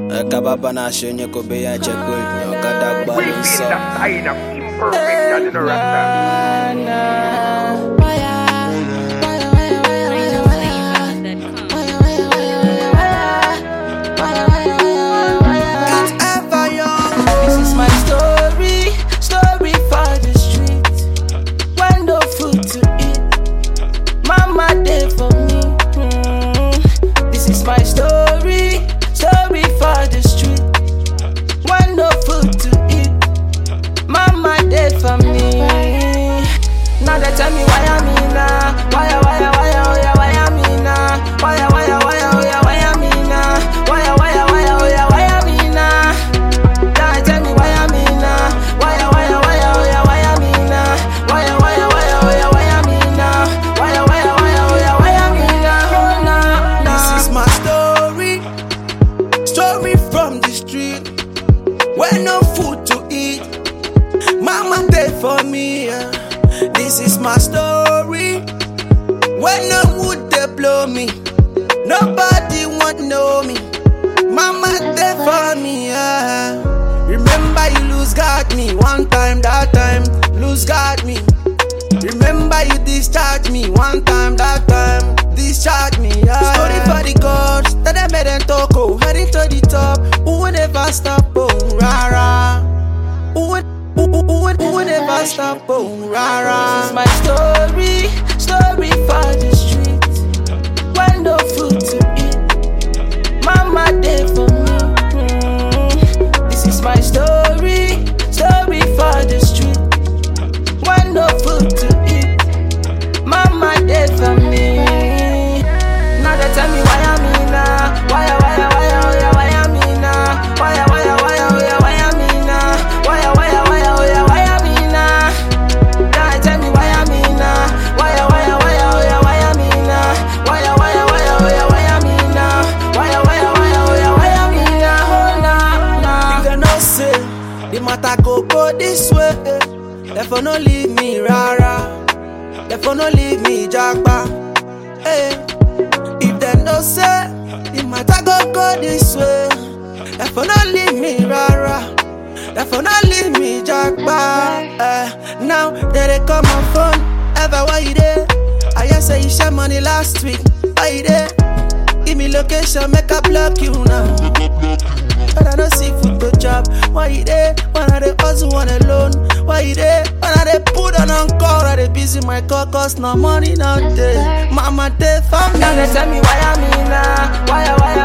Kababa na shenye kobe ya chekul Nyokada balonso We feel that sign of imperfection in the rasta. This is my story, story for the street. When no food to eat, mama there for me. This is my story, story for the street. When no food to eat, mama there for me. Now they tell me why I'm in now, why oh yeah, why I'm in now, why oh yeah, why I'm in now, why oh yeah, why I'm in now. Now tell me why I'm in now, why oh yeah, why I'm in now, why oh yeah, why I'm in now, why oh yeah, why I'm in now. Oh, nah. This is my story, story from the street. When no food to eat, mama there for me. This is my story. When no wood they blow me, nobody want know me. Mama there for me. Remember you lose guard me one time, that time lose guard me. Remember you discharge me one time, that time discharge me. Story for the gods that I made them talk. Oh, heading to the top. Who would ever stop? Oh, rara. Who would ever stop? Oh, rara. This is my story, story for the street. When no food to eat, mama there for me. This is my story, story for the street. When no food to eat, mama there for me. Now they tell me why I'm in now, why oh yeah, why I'm in now, why oh yeah, why I'm in now, why oh yeah, why I'm in now. Now they tell me why I'm in now, why oh yeah, why I'm in now, why oh yeah, why I'm in now, why oh yeah, why I'm in now. Oh nah. You know say the matter go this way. Therefore no leave me rara, therefore no leave me jagba. Hey. If they no say the matter go this way, therefore no leave me rara, therefore no leave me jagba. Now they call my phone, ever why you there? I just say you share money last week, why you there? Give me location, make I block you now. But I don't see food to chop. Why you there? When I dey hustle on alone. Why you there? When I dey put on call, I dey busy my call, cause no money not there. Mama there for me. Now they tell me why I'm in now, why